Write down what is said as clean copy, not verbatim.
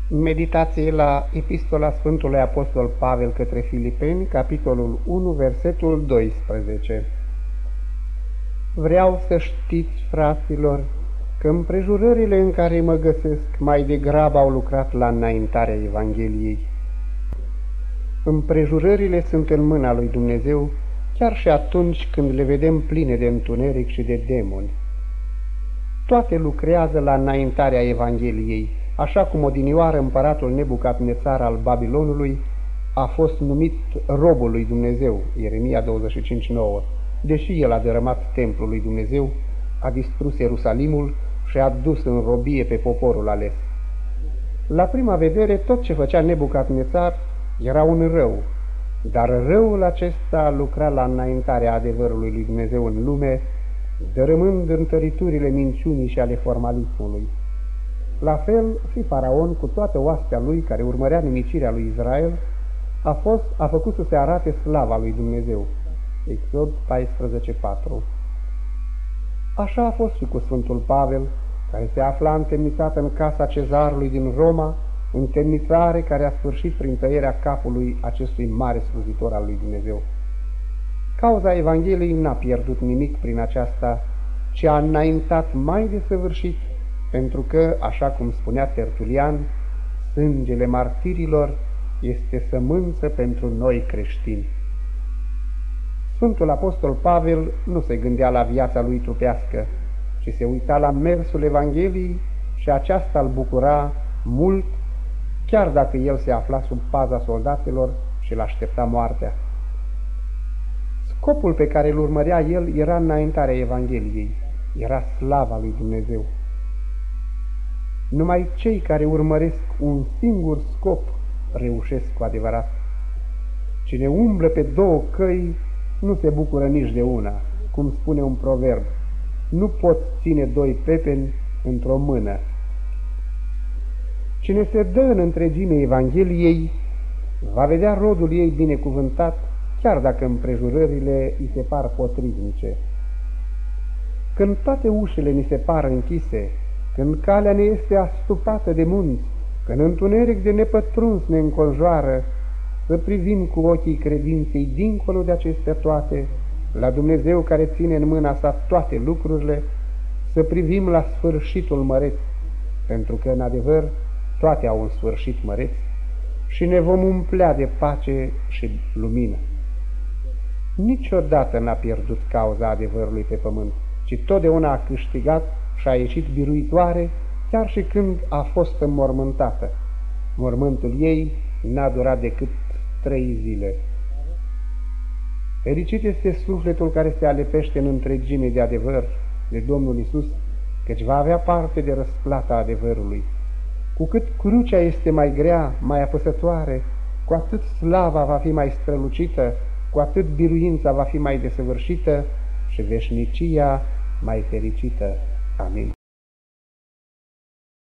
Meditație la Epistola Sfântului Apostol Pavel către Filipeni, capitolul 1, versetul 12. Vreau să știți, fraților, că împrejurările în care mă găsesc mai degrabă au lucrat la înaintarea Evangheliei. Împrejurările sunt în mâna lui Dumnezeu, chiar și atunci când le vedem pline de întuneric și de demoni. Toate lucrează la înaintarea Evangheliei, așa cum odinioară împăratul Nebucadnețar al Babilonului a fost numit robul lui Dumnezeu, Ieremia 25:9, deși el a dărâmat templul lui Dumnezeu, a distrus Ierusalimul și a dus în robie pe poporul ales. La prima vedere, tot ce făcea Nebucadnețar era un rău, dar răul acesta lucra la înaintarea adevărului lui Dumnezeu în lume, dărâmând întăriturile minciunii și ale formalismului. La fel, și Faraon, cu toată oastea lui care urmărea nimicirea lui Israel, a făcut să se arate slava lui Dumnezeu. Exod 14:4. Așa a fost și cu Sfântul Pavel, care se afla întemnițat în casa cezarului din Roma, întemnițare care a sfârșit prin tăierea capului acestui mare slujitor al lui Dumnezeu. Cauza Evangheliei n-a pierdut nimic prin aceasta, ci a înaintat mai desăvârșit, pentru că, așa cum spunea Tertulian, sângele martirilor este sămânță pentru noi creștini. Sfântul Apostol Pavel nu se gândea la viața lui trupească, ci se uita la mersul Evangheliei și aceasta îl bucura mult, chiar dacă el se afla sub paza soldatelor și îl aștepta moartea. Scopul pe care îl urmărea el era înaintarea Evangheliei, era slava lui Dumnezeu. Numai cei care urmăresc un singur scop reușesc cu adevărat. Cine umblă pe două căi nu se bucură nici de una, cum spune un proverb: nu poți ține doi pepeni într-o mână. Cine se dă în întregime Evangheliei va vedea rodul ei binecuvântat, chiar dacă împrejurările îi se par potrivnice. Când toate ușile ni se par închise, când calea ne este astupată de munți, când întuneric de nepătruns ne înconjoară, să privim cu ochii credinței dincolo de acestea toate, la Dumnezeu care ține în mâna sa toate lucrurile, să privim la sfârșitul măreț, pentru că, în adevăr, toate au un sfârșit măreț și ne vom umplea de pace și lumină. Niciodată n-a pierdut cauza adevărului pe pământ, ci totdeauna a câștigat și a ieșit biruitoare, chiar și când a fost înmormântată. Mormântul ei n-a durat decât 3 zile. Fericit este sufletul care se alepește în întregime de adevăr, de Domnul Iisus, căci va avea parte de răsplata adevărului. Cu cât crucea este mai grea, mai apăsătoare, cu atât slava va fi mai strălucită, cu atât biruința va fi mai desăvârșită și veșnicia mai fericită. Amin.